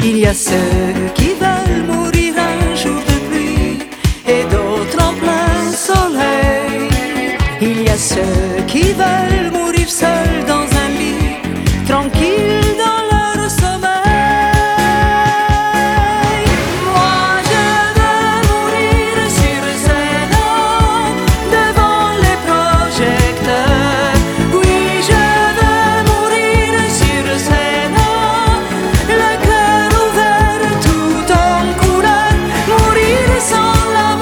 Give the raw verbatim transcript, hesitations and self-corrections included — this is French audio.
Il y a ceux qui veulent mourir un jour de pluie et d'autres en plein soleil. Il y a ceux qui veulent mourir seuls dans un lit tranquille